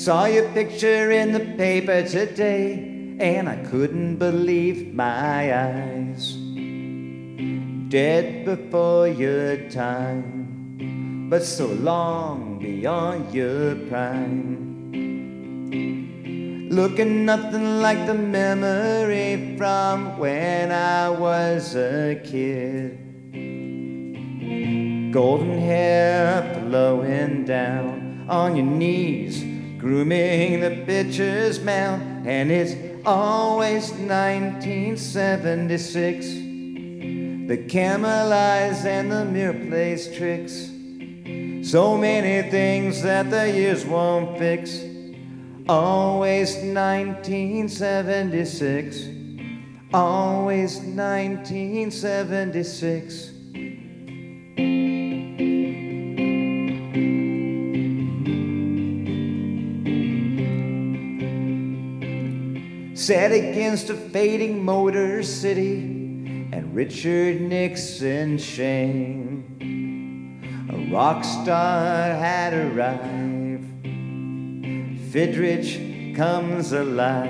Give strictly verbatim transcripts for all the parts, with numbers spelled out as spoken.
Saw your picture in the paper today, and I couldn't believe my eyes. Dead before your time, but so long beyond your prime. Looking nothing like the memory from when I was a kid. Golden hair flowing down on your knees, grooming the pitcher's mound. And it's always nineteen seventy-six. The camel eyes and the mirror plays tricks. So many things that the years won't fix. Always nineteen seventy-six. Always nineteen seventy-six. Set against a fading Motor City and Richard Nixon's shame. A rock star had arrived. Fidrich comes alive.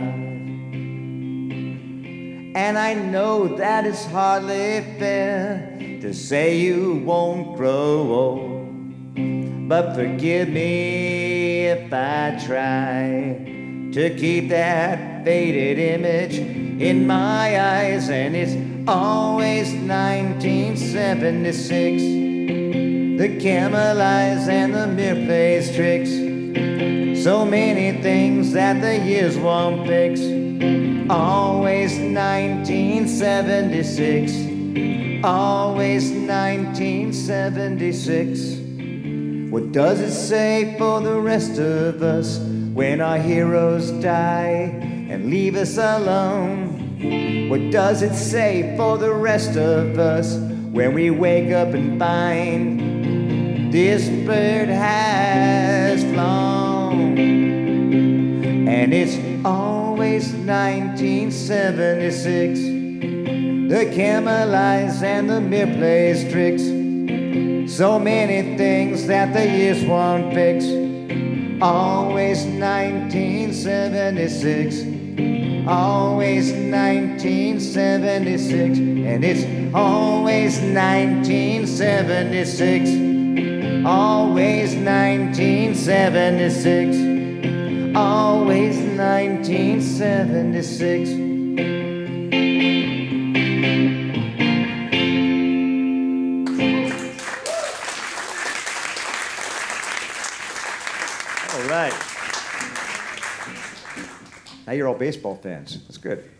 And I know that it's hardly fair to say you won't grow old, but forgive me if I try to keep that faded image in my eyes. And it's always nineteen seventy-six. The camel eyes and the mirror plays tricks. So many things that the years won't fix. Always nineteen seventy-six. Always nineteen seventy-six. What does it say for the rest of us when our heroes die and leave us alone? What does it say for the rest of us when we wake up and find this bird has flown? And it's always nineteen seventy-six. The camel eyes and the mirror plays tricks. So many things that the years won't fix. Always nineteen seventy-six. Always nineteen seventy-six. And it's always nineteen seventy-six. Always nineteen seventy-six. Always nineteen seventy-six. All right. Now you're all baseball fans. That's good.